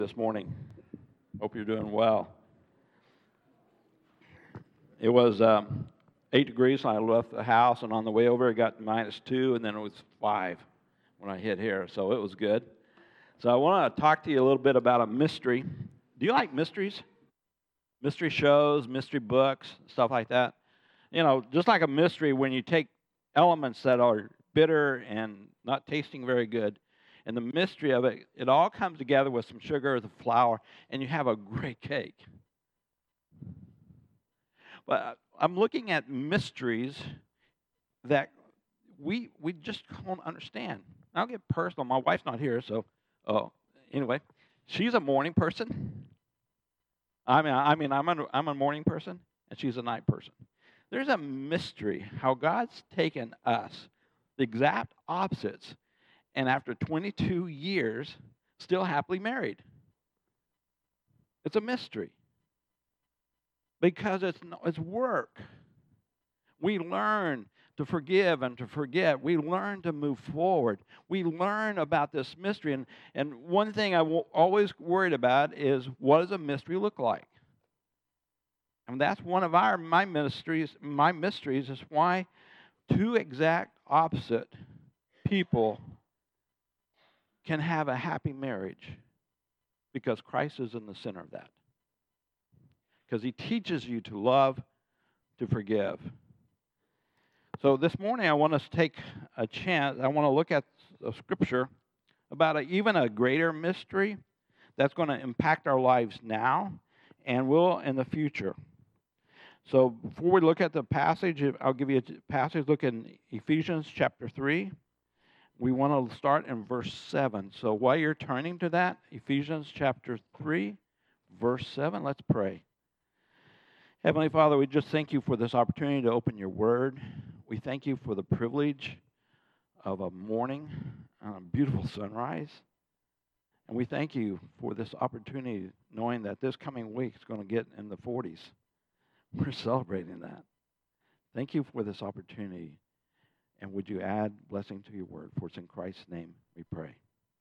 This morning. Hope you're doing well. It was 8 degrees when I left the house, and on the way over it got -2, and then it was 5 when I hit here, so it was good. So I want to talk to you a little bit about a mystery. Do you like mysteries? Mystery shows, mystery books, stuff like that? You know, just like a mystery, when you take elements that are bitter and not tasting very good, and the mystery of it, it all comes together with some sugar, the flour, and you have a great cake. But I'm looking at mysteries that we just don't understand. I'll get personal. My wife's not here, so oh, anyway, she's a morning person. I'm a morning person, and she's a night person. There's a mystery how God's taken us, the exact opposites, and after 22 years, still happily married. It's a mystery because it's work. We learn to forgive and to forget. We learn to move forward. We learn about this mystery. And one thing always worried about is, what does a mystery look like? And that's one of my mysteries. My mysteries is why two exact opposite people can have a happy marriage, because Christ is in the center of that. Because he teaches you to love, to forgive. So this morning I want us to take a chance. I want to look at a scripture about even a greater mystery that's going to impact our lives now and will in the future. So before we look at the passage, I'll give you a passage. Look in Ephesians chapter 3. We want to start in verse 7. So while you're turning to that, Ephesians chapter 3, verse 7, let's pray. Heavenly Father, we just thank you for this opportunity to open your word. We thank you for the privilege of a morning, a beautiful sunrise. And we thank you for this opportunity, knowing that this coming week is going to get in the 40s. We're celebrating that. Thank you for this opportunity. And would you add blessing to your word? For it's in Christ's name we pray.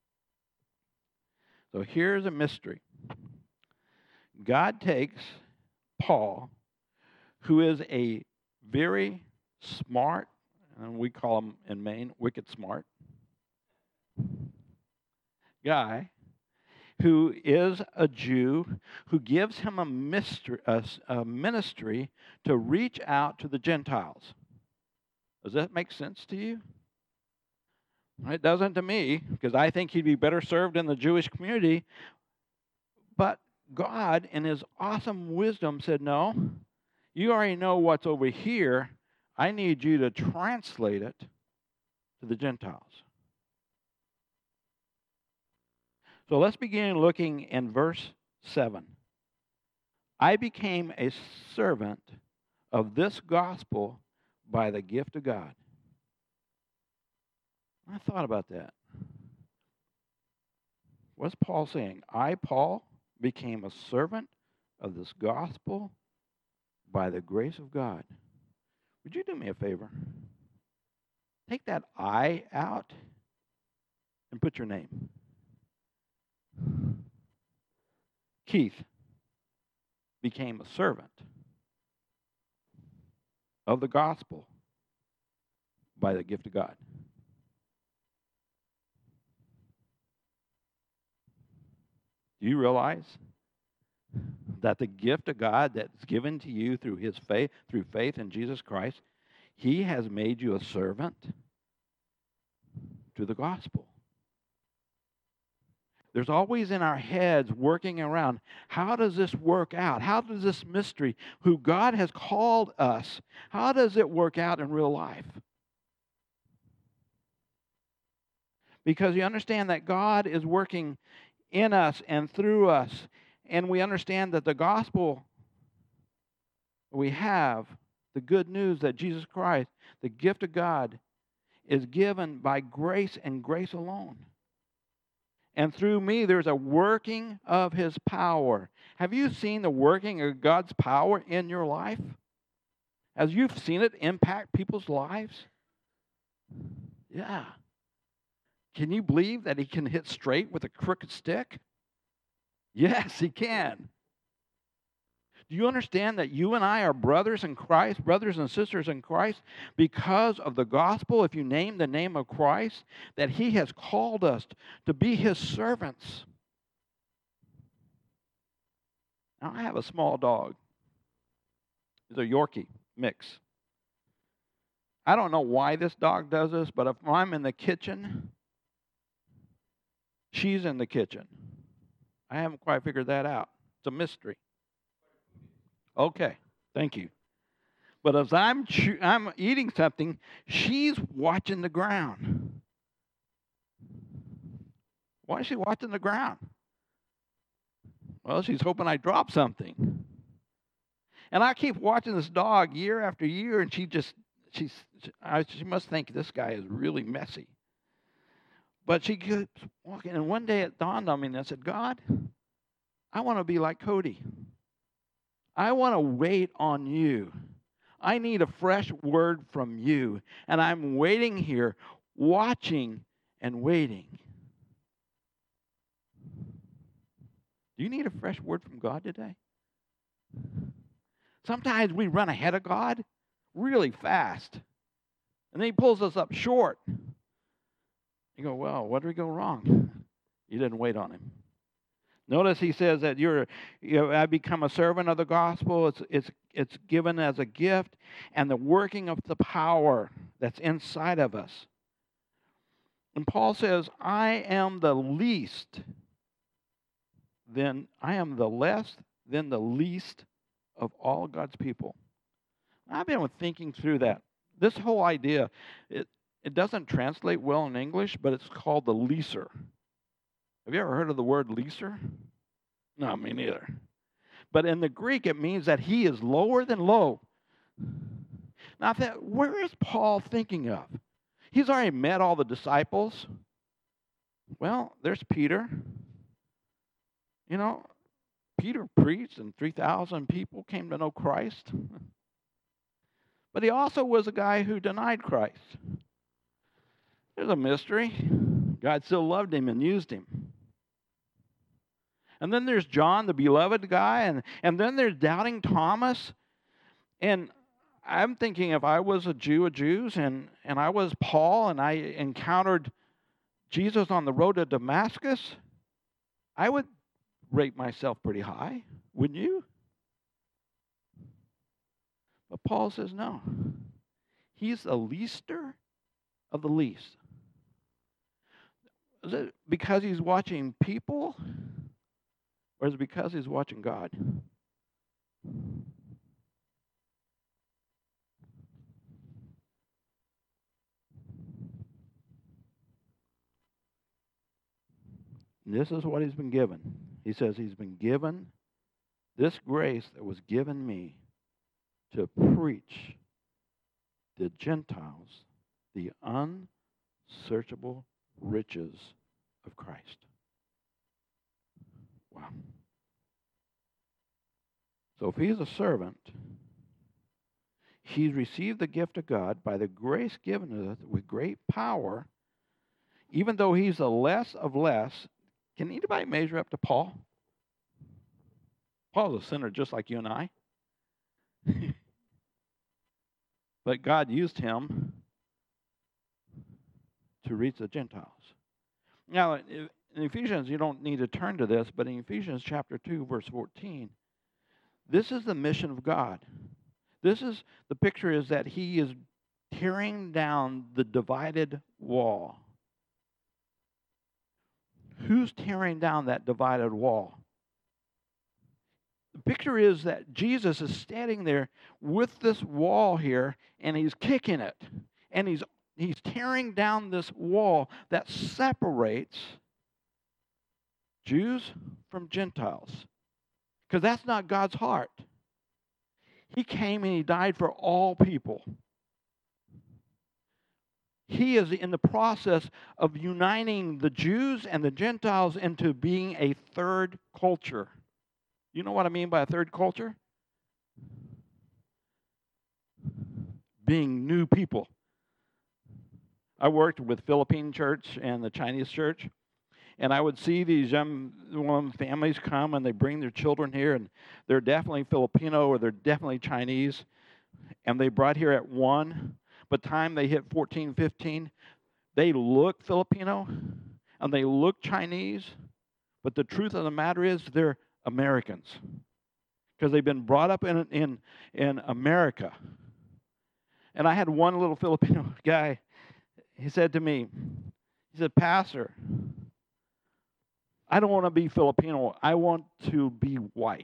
So here's a mystery. God takes Paul, who is a very smart, and we call him in Maine wicked smart guy, who is a Jew, who gives him a ministry to reach out to the Gentiles. Does that make sense to you? It doesn't to me, because I think he'd be better served in the Jewish community. But God, in his awesome wisdom, said, no, you already know what's over here. I need you to translate it to the Gentiles. So let's begin looking in verse 7. I became a servant of this gospel by the gift of God. I thought about that. What's Paul saying? I, Paul, became a servant of this gospel by the grace of God. Would you do me a favor? Take that I out and put your name. Keith became a servant of the gospel by the gift of God. Do you realize that the gift of God that's given to you through through faith in Jesus Christ, he has made you a servant to the gospel? There's always in our heads working around, how does this work out? How does this mystery, who God has called us, how does it work out in real life? Because you understand that God is working in us and through us, and we understand that the gospel we have, the good news that Jesus Christ, the gift of God, is given by grace and grace alone. And through me, there's a working of his power. Have you seen the working of God's power in your life? As you've seen it impact people's lives? Yeah. Can you believe that he can hit straight with a crooked stick? Yes, he can. Do you understand that you and I are brothers in Christ, brothers and sisters in Christ, because of the gospel? If you name the name of Christ, that he has called us to be his servants. Now, I have a small dog. He's a Yorkie mix. I don't know why this dog does this, but if I'm in the kitchen, she's in the kitchen. I haven't quite figured that out. It's a mystery. Okay, thank you. But as I'm eating something, she's watching the ground. Why is she watching the ground? Well, she's hoping I drop something. And I keep watching this dog year after year, and she must think this guy is really messy. But she keeps walking, and one day it dawned on me, and I said, God, I want to be like Cody. I want to wait on you. I need a fresh word from you. And I'm waiting here, watching and waiting. Do you need a fresh word from God today? Sometimes we run ahead of God really fast. And then he pulls us up short. You go, well, what did we go wrong? You didn't wait on him. Notice he says that I become a servant of the gospel. It's given as a gift, and the working of the power that's inside of us. And Paul says, I am the less than the least of all God's people. I've been thinking through that. This whole idea, it doesn't translate well in English, but it's called the leaser. Have you ever heard of the word leaser? No, me neither. But in the Greek, it means that he is lower than low. Now, where is Paul thinking of? He's already met all the disciples. Well, there's Peter. You know, Peter preached, and 3,000 people came to know Christ. But he also was a guy who denied Christ. There's a mystery. God still loved him and used him. And then there's John, the beloved guy, and then there's doubting Thomas. And I'm thinking if I was a Jew of Jews and I was Paul and I encountered Jesus on the road to Damascus, I would rate myself pretty high, wouldn't you? But Paul says no. He's the leaster of the least. Is it because he's watching people? Or is it because he's watching God? This is what he's been given. He says he's been given this grace that was given me to preach the Gentiles the unsearchable riches of Christ. Wow. So if he's a servant, he's received the gift of God by the grace given to us with great power. Even though he's the less of less, can anybody measure up to Paul? Paul's a sinner just like you and I. But God used him to reach the Gentiles. Now, in Ephesians, you don't need to turn to this, but in Ephesians chapter 2, verse 14, this is the mission of God. The picture is that he is tearing down the divided wall. Who's tearing down that divided wall? The picture is that Jesus is standing there with this wall here, and he's kicking it. And he's tearing down this wall that separates Jews from Gentiles. Because that's not God's heart. He came and he died for all people. He is in the process of uniting the Jews and the Gentiles into being a third culture. You know what I mean by a third culture? Being new people. I worked with Philippine church and the Chinese church, And I would see these young families come and they bring their children here, and they're definitely Filipino or they're definitely Chinese. And they brought here at 1. By the time they hit 14, 15, they look Filipino and they look Chinese. But the truth of the matter is they're Americans because they've been brought up in America. And I had one little Filipino guy. He said to me, he said, "Pastor, I don't want to be Filipino. I want to be white."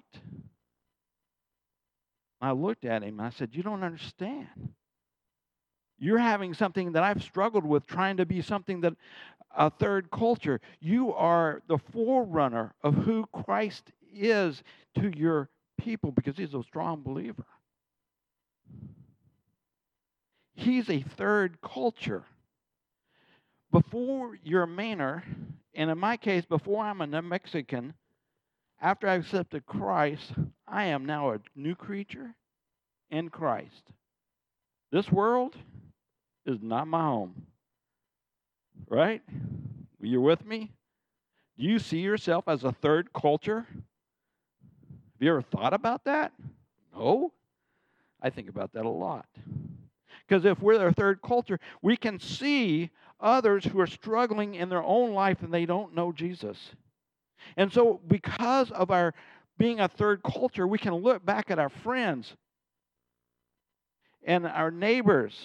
I looked at him and I said, "You don't understand. You're having something that I've struggled with, trying to be something that a third culture. You are the forerunner of who Christ is to your people because he's a strong believer. He's a third culture. Before you're a Mainer, and in my case, before I'm a Mexican, after I accepted Christ, I am now a new creature in Christ. This world is not my home. Right? You're with me? Do you see yourself as a third culture? Have you ever thought about that? No. I think about that a lot. Because if we're a third culture, we can see others who are struggling in their own life and they don't know Jesus. And so because of our being a third culture, we can look back at our friends and our neighbors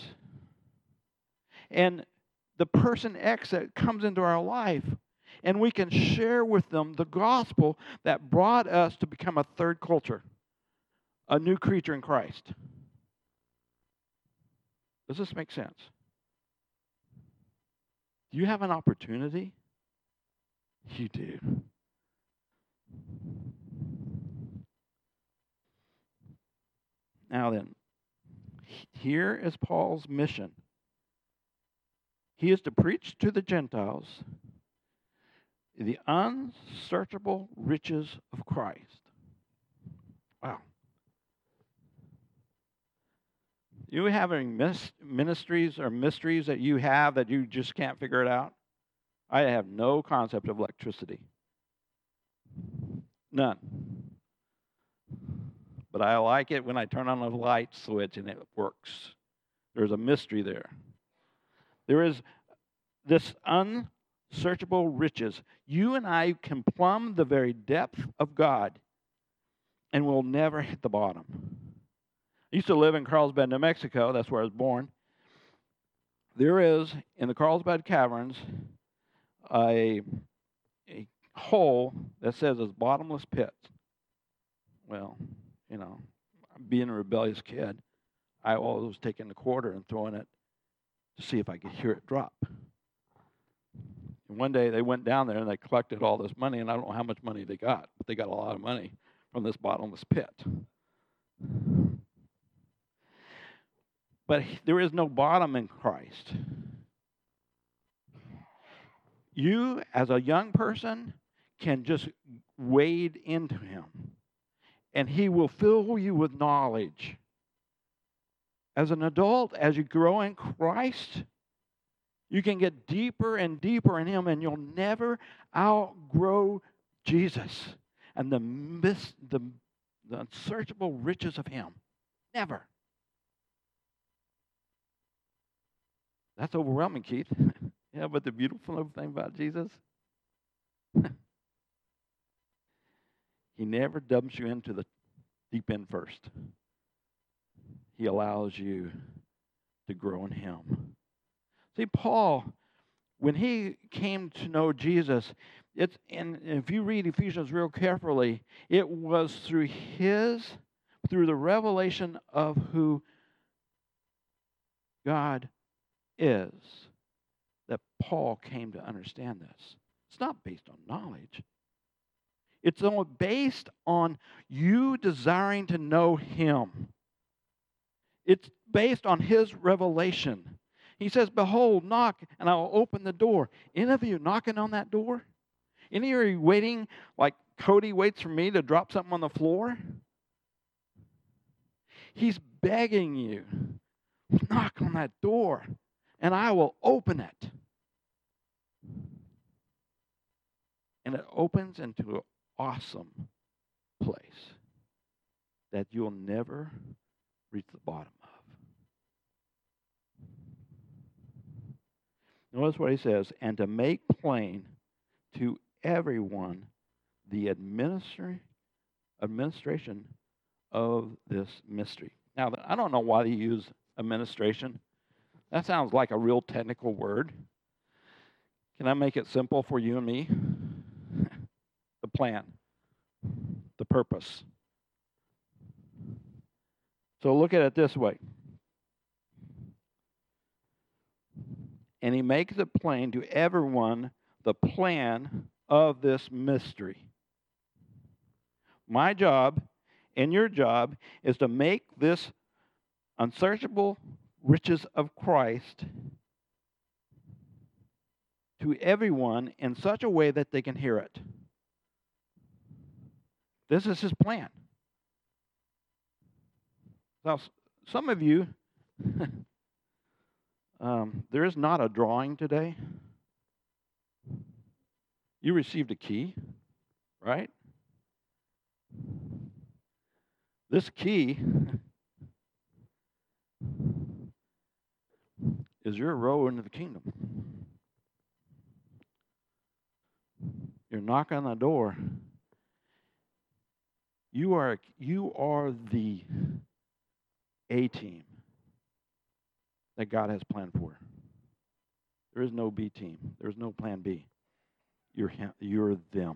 and the person X that comes into our life, and we can share with them the gospel that brought us to become a third culture, a new creature in Christ. Does this make sense? Do you have an opportunity? You do. Now then, here is Paul's mission. He is to preach to the Gentiles the unsearchable riches of Christ. Wow. You have any ministries or mysteries that you have that you just can't figure it out? I have no concept of electricity. None. But I like it when I turn on the light switch and it works. There's a mystery there. There is this unsearchable riches. You and I can plumb the very depth of God and we'll never hit the bottom. I used to live in Carlsbad, New Mexico. That's where I was born. There is, in the Carlsbad Caverns, a hole that says it's bottomless pit. Well, you know, being a rebellious kid, I always was taking the quarter and throwing it to see if I could hear it drop. And one day they went down there and they collected all this money, and I don't know how much money they got, but they got a lot of money from this bottomless pit. But there is no bottom in Christ. You, as a young person, can just wade into him, and he will fill you with knowledge. As an adult, as you grow in Christ, you can get deeper and deeper in him, and you'll never outgrow Jesus and the unsearchable riches of him. Never. That's overwhelming, Keith. Yeah, but the beautiful thing about Jesus, he never dumps you into the deep end first. He allows you to grow in him. See, Paul, when he came to know Jesus, and if you read Ephesians real carefully, it was through the revelation of who God is that Paul came to understand this. It's not based on knowledge. It's only based on you desiring to know him. It's based on his revelation. He says, "Behold, knock, and I will open the door." Any of you knocking on that door? Any of you waiting like Cody waits for me to drop something on the floor? He's begging you, knock on that door, and I will open it. And it opens into an awesome place that you'll never reach the bottom of. Notice what he says, and to make plain to everyone the administration of this mystery. Now, I don't know why they use administration. That sounds like a real technical word. Can I make it simple for you and me? The plan, the purpose. So look at it this way. And he makes it plain to everyone the plan of this mystery. My job and your job is to make this unsearchable riches of Christ to everyone in such a way that they can hear it. This is his plan. Now, some of you, there is not a drawing today. You received a key, right? This key is your road into the kingdom. You're knocking on the door. You are the A team that God has planned for. There is no B team. There's no plan B. You're them.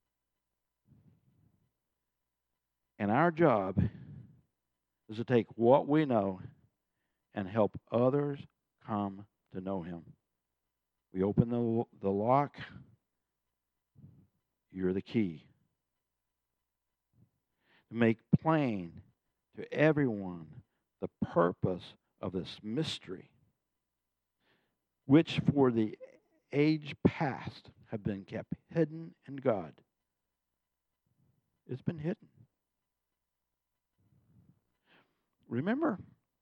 And our job is to take what we know and help others come to know him. We open the lock. You're the key. To make plain to everyone the purpose of this mystery, which for the age past have been kept hidden in God. It's been hidden. Remember,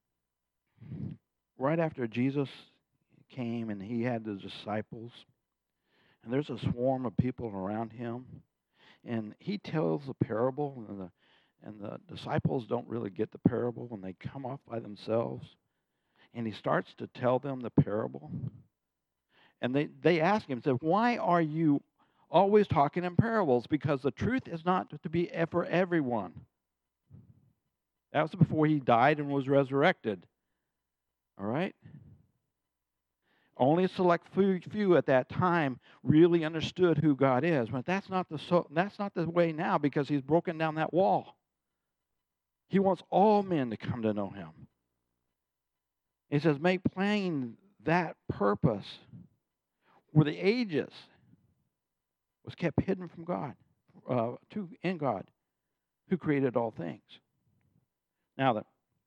right after Jesus came and he had the disciples, and there's a swarm of people around him, and he tells the parable, and the disciples don't really get the parable when they come off by themselves, and he starts to tell them the parable, and they ask him, said, why are you always talking in parables? Because the truth is not to be for everyone. That was before he died and was resurrected. All right? Only a select few at that time really understood who God is. But that's not the way now, because he's broken down that wall. He wants all men to come to know him. He says, make plain that purpose where the ages was kept hidden from God, in God, who created all things. Now,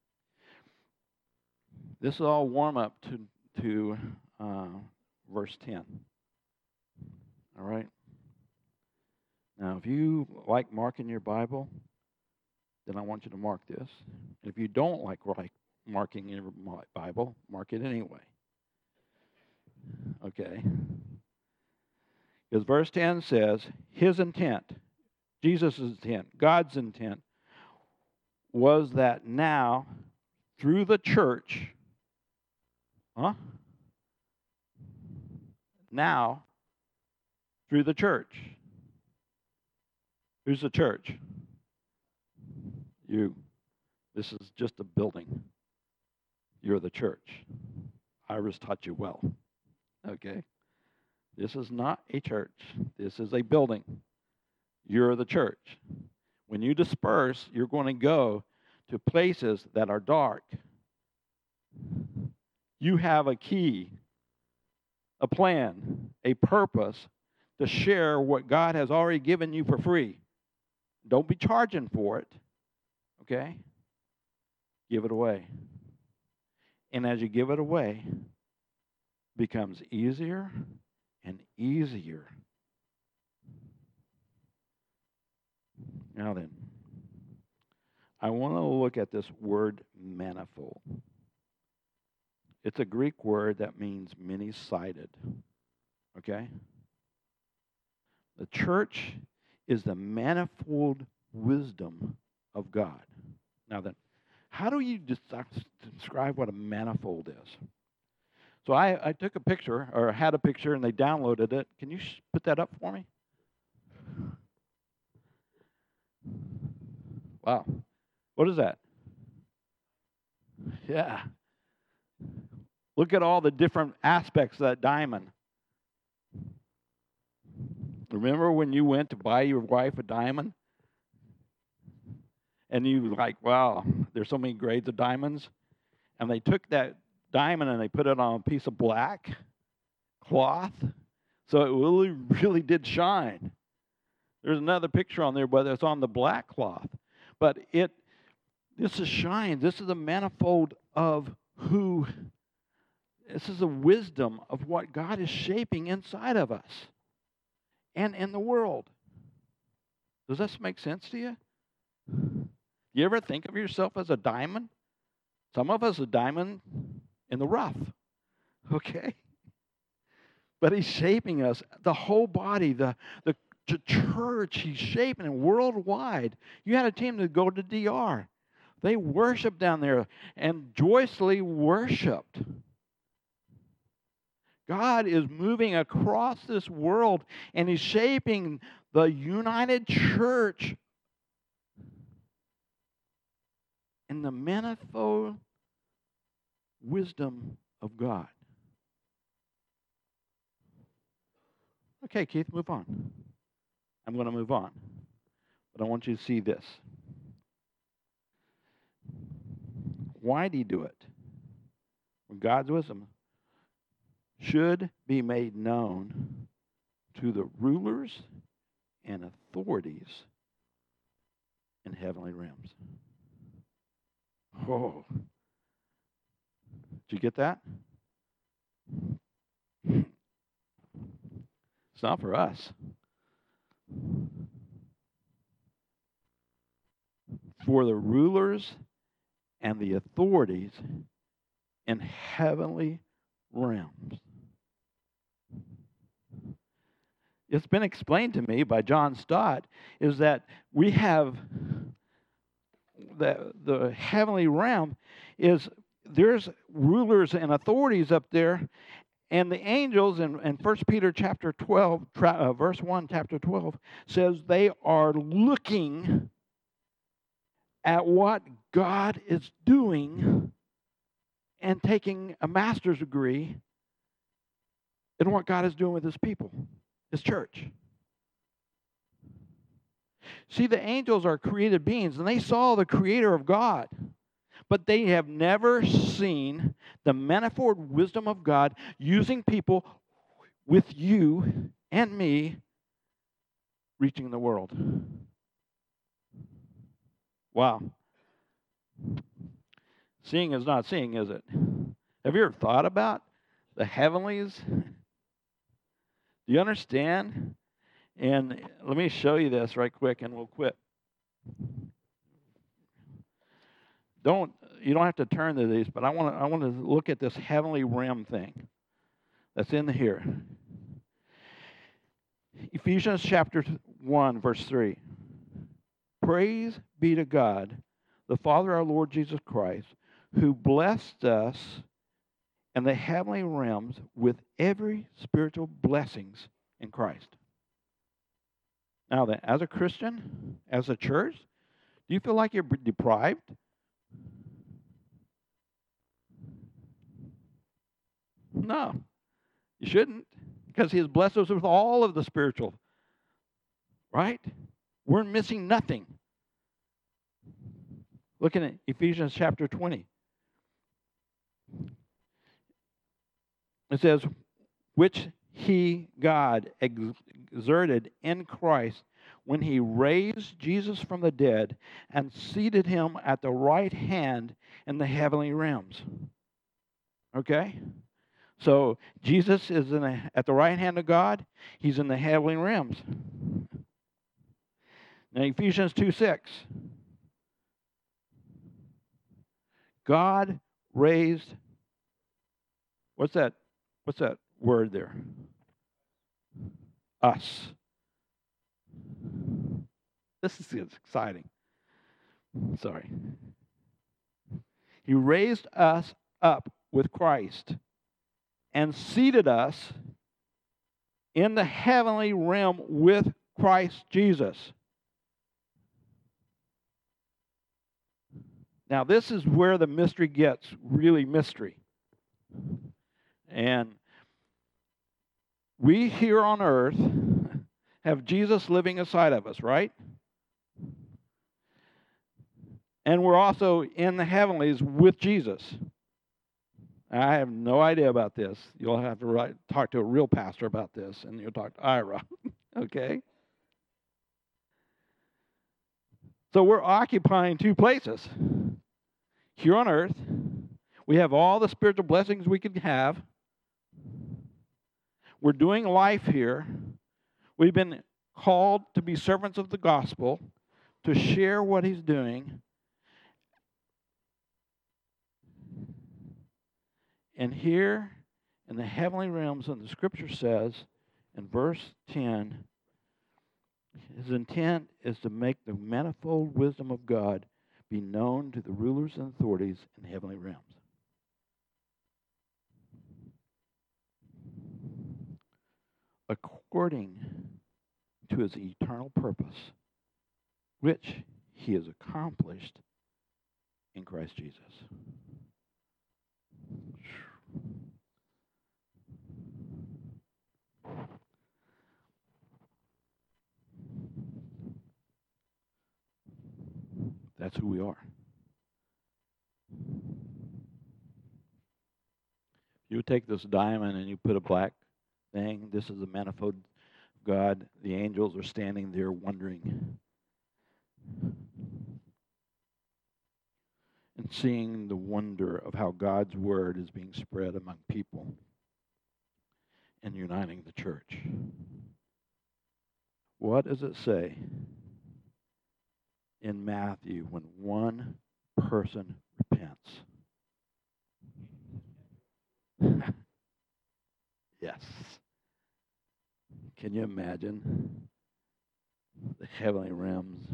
this is all warm up to verse 10. All right? Now, if you like marking your Bible, then I want you to mark this. And if you don't like marking your Bible, mark it anyway. Okay? Because verse 10 says, his intent, Jesus' intent, God's intent, was that now, through the church, now, through the church. Who's the church? You. This is just a building. You're the church. Iris taught you well. Okay? This is not a church. This is a building. You're the church. When you disperse, you're going to go to places that are dark. You have a key, a plan, a purpose to share what God has already given you for free. Don't be charging for it, okay? Give it away. And as you give it away, it becomes easier and easier. Now then, I want to look at this word manifold. It's a Greek word that means many-sided, okay? The church is the manifold wisdom of God. Now then, how do you describe what a manifold is? So I took a picture, or had a picture, and they downloaded it. Can you put that up for me? Wow. What is that? Yeah. Look at all the different aspects of that diamond. Remember when you went to buy your wife a diamond? And you were like, wow, there's so many grades of diamonds. And they took that diamond and they put it on a piece of black cloth. So it really did shine. There's another picture on there, but it's on the black cloth. But this is shine. This is a manifold of who. This is a wisdom of what God is shaping inside of us and in the world. Does this make sense to you? You ever think of yourself as a diamond? Some of us a diamond in the rough. Okay? But he's shaping us, the whole body, the church, he's shaping it worldwide. You had a team to go to DR. They worshiped down there and joyously worshiped. God is moving across this world, and he's shaping the united church in the manifold wisdom of God. Okay, Keith, move on. I'm going to move on. But I want you to see this. Why did he do it? When God's wisdom should be made known to the rulers and authorities in heavenly realms. Oh. Did you get that? It's not for us. For the rulers and the authorities in heavenly realms. It's been explained to me by John Stott is that we have the heavenly realm is there's rulers and authorities up there, and the angels in 1 Peter chapter 12, verse 1, chapter 12, says they are looking at what God is doing and taking a master's degree in what God is doing with his people, his church. See, the angels are created beings, and they saw the creator of God, but they have never seen the manifold wisdom of God using people with you and me reaching the world. Wow. Seeing is not seeing, is it? Have you ever thought about the heavenlies? Do you understand? And let me show you this right quick and we'll quit. You don't have to turn to these, but I want to look at this heavenly realm thing that's in here. Ephesians chapter 1, verse 3. Praise be to God, the Father of our Lord Jesus Christ, who blessed us in the heavenly realms with every spiritual blessings in Christ. Now then, as a Christian, as a church, do you feel like you're deprived? No, you shouldn't, because he has blessed us with all of the spiritual, right? We're missing nothing. Looking at Ephesians chapter 20. It says, which he, God, exerted in Christ when he raised Jesus from the dead and seated him at the right hand in the heavenly realms. Okay? So Jesus is at the right hand of God. He's in the heavenly realms. Now Ephesians 2:6. God raised, what's that word there? Us. This is exciting. Sorry. He raised us up with Christ and seated us in the heavenly realm with Christ Jesus. Now, this is where the mystery gets really mystery. And we here on earth have Jesus living inside of us, right? And we're also in the heavenlies with Jesus. I have no idea about this. You'll have to talk to a real pastor about this, and you'll talk to Ira. Okay? So we're occupying two places. Here on earth, we have all the spiritual blessings we could have. We're doing life here. We've been called to be servants of the gospel, to share what he's doing. And here in the heavenly realms, and the scripture says in verse 10, his intent is to make the manifold wisdom of God be known to the rulers and authorities in the heavenly realms. According to his eternal purpose, which he has accomplished in Christ Jesus. That's who we are. You take this diamond and you put a black thing. This is the manifold God. The angels are standing there wondering and seeing the wonder of how God's word is being spread among people and uniting the church. What does it say in Matthew when one person repents? Yes. Can you imagine the heavenly realms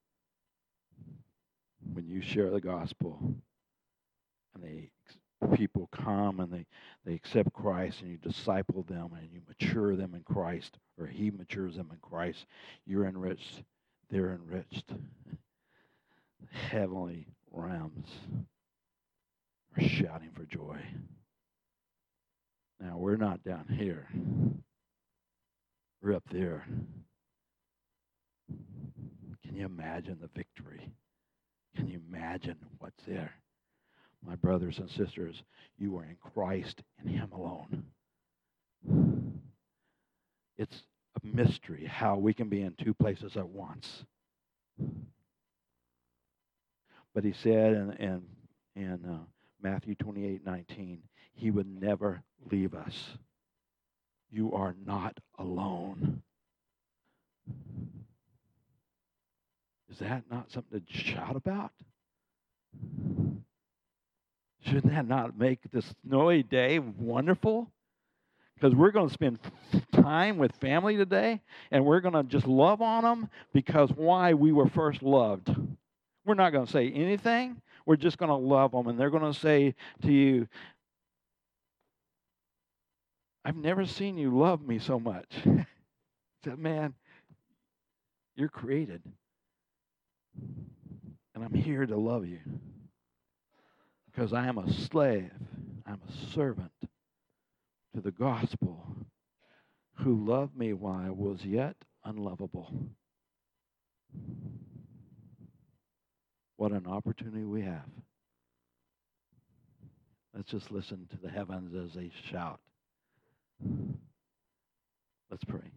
when you share the gospel and people come and they accept Christ and you disciple them and you mature them in Christ, or he matures them in Christ? You're enriched. They're enriched. The heavenly realms are shouting for joy. Now, we're not down here. We're up there. Can you imagine the victory? Can you imagine what's there? My brothers and sisters, you are in Christ and him alone. It's a mystery how we can be in two places at once. But he said in Matthew 28:19, he would never leave us. You are not alone. Is that not something to shout about? Shouldn't that not make this snowy day wonderful? Because we're going to spend time with family today, and we're going to just love on them because why? We were first loved. We're not going to say anything. We're just going to love them, and they're going to say to you, I've never seen you love me so much. Said, man, you're created, and I'm here to love you because I am a slave. I'm a servant to the gospel who loved me while I was yet unlovable. What an opportunity we have. Let's just listen to the heavens as they shout. Let's pray.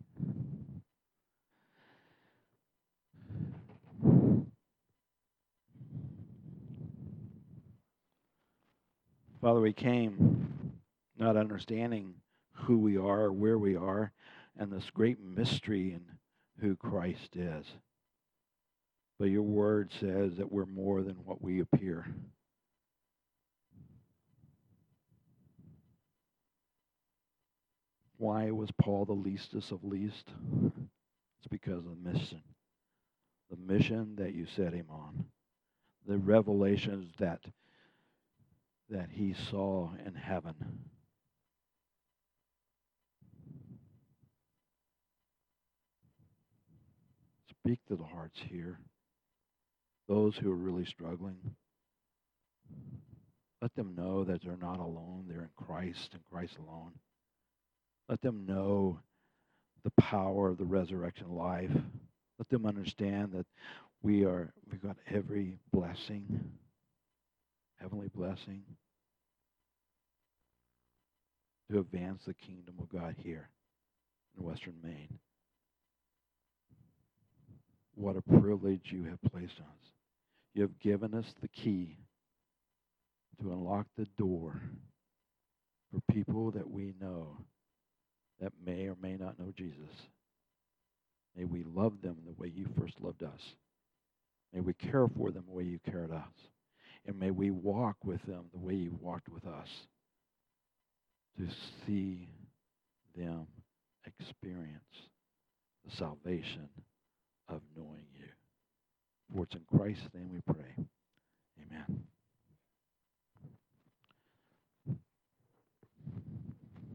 Father, we came not understanding who we are, where we are, and this great mystery in who Christ is. But your word says that we're more than what we appear. Why was Paul the leastest of least? It's because of the mission, the mission that you set him on, the revelations that he saw in heaven. Speak to the hearts here, those who are really struggling. Let them know that they're not alone. They're in Christ and Christ alone. Let them know the power of the resurrection life. Let them understand that we've got every blessing, heavenly blessing, to advance the kingdom of God here in Western Maine. What a privilege you have placed on us. You have given us the key to unlock the door for people that we know that may or may not know Jesus. May we love them the way you first loved us. May we care for them the way you cared us. And may we walk with them the way you walked with us, to see them experience the salvation of knowing you. For it's in Christ's name we pray.